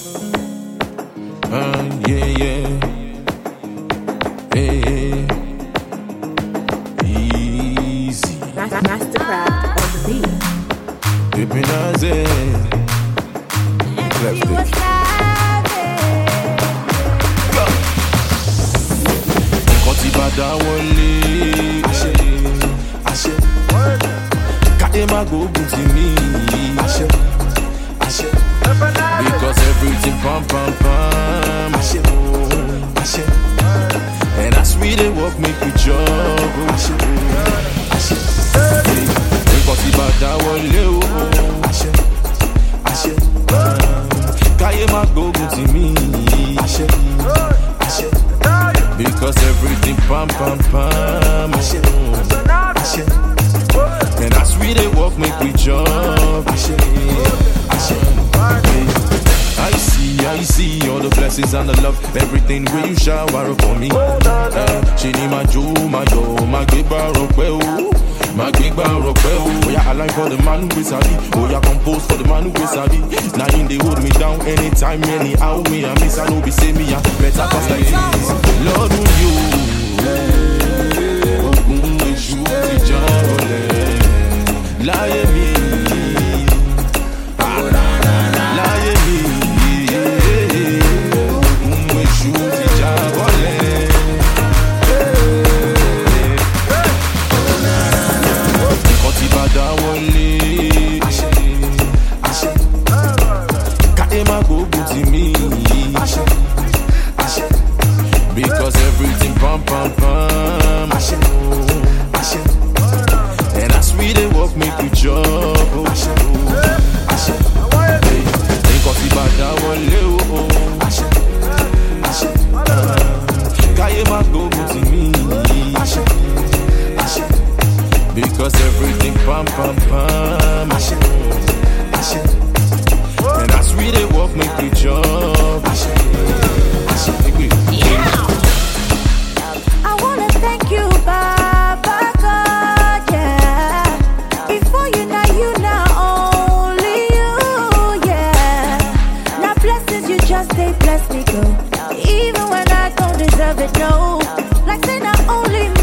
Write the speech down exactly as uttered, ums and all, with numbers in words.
Uh, yeah, yeah. Hey, hey. Easy. Mastercraft on the beat. Hypnotize. Left it. Koti bada wole. Ashe, ashe. Kade magogun ti mi. Ashe, ashe. Because everything pam pam pam. Ashe, ashe. And as we dey walk, make we jog. Ashe, ashe. Koti bada wole o. Ashe, ashe. Kade magogun ti mi. Ashe, ashe. Because everything pam pam pam. Ashe, ashe. And as we dey walk, make we jog. Ashe, ashe. I see, I see all the blessings and the love, everything where you shower upon me. She need my jewel, my dough, my big bar of well, my big bar of well. Oh yeah, I like for the man who is happy. Oh yeah, compose for the man who is happy. Now in they hold me down anytime, anyhow. Me I miss, I know be say me I better cause like this. Lord, will you? Ogun eju ti jarole, láyé mi. Because everything pam pam pam. Ashe, ashe. And as we dey walk, make we jog. Ashe, ashe. Koti bada wole o. Ashe, ashe. Kaye magogun ti mi. Ashe, ashe. Because everything pam pam pam. Ashe, ashe. And as we dey walk, make we jog. Ashe, ashe. I wanna thank you, Baba God, yeah. Before you, now you, now only you, yeah. Now blessings, you just they bless me, go. Even when I don't deserve it, no. Like say not only